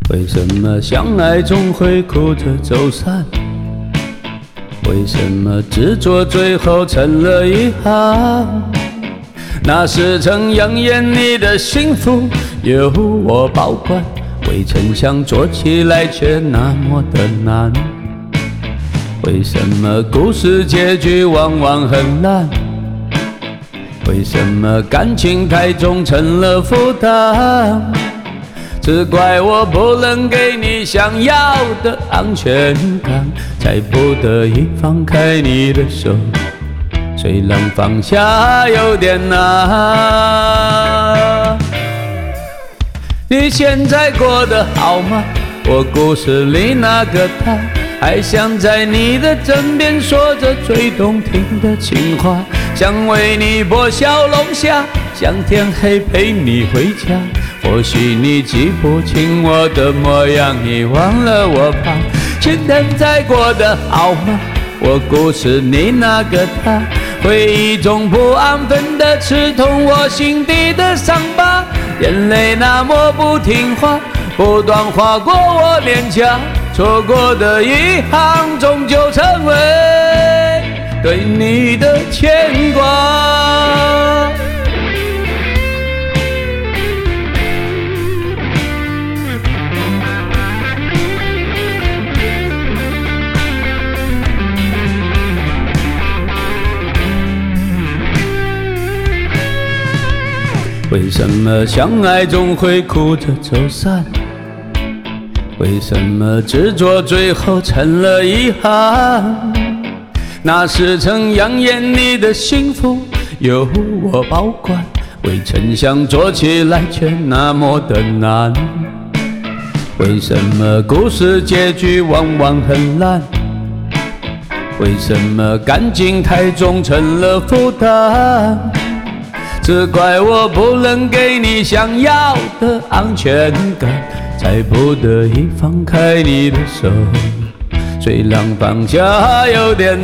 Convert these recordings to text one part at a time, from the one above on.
为什么相爱总会哭着走散？为什么执着最后成了遗憾？那是曾扬言你的幸福由我保管，未曾想做起来却那么的难。为什么故事结局往往很烂？为什么感情太重成了负担？只怪我不能给你想要的安全感，才不得已放开你的手，虽然放下有点难。你现在过得好吗？我故事里那个他，还想在你的枕边说着最动听的情话，想为你剥小龙虾，想天黑陪你回家。或许你记不清我的模样，你忘了我吧。现在过得好吗？我故事里那个他，回忆中不安分的刺痛我心底的伤疤，眼泪那么不听话，不断划过我脸颊，错过的遗憾终究成为对你的牵挂。为什么相爱总会哭着走散？为什么执着最后成了遗憾？那是曾扬言你的幸福由我保管，未曾想做起来却那么的难。为什么故事结局往往很烂？为什么感情太重成了负担？只怪我不能给你想要的安全感，才不得已放开你的手，虽然放下有点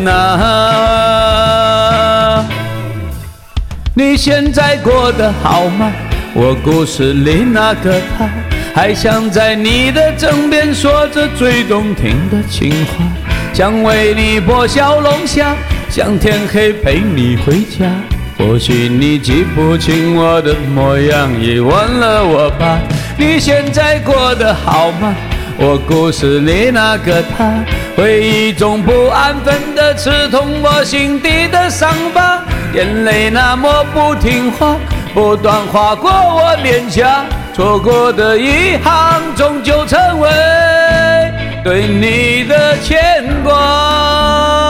难。你现在过得好吗？我故事里那个他，还想在你的枕边说着最动听的情话，想为你剥小龙虾，想天黑陪你回家。或许你记不清我的模样，也忘了我吧。你现在过得好吗？我故事里那个他，回忆中不安分的刺痛我心底的伤疤，眼泪那么不听话，不断划过我脸颊，错过的遗憾终究成为对你的牵挂。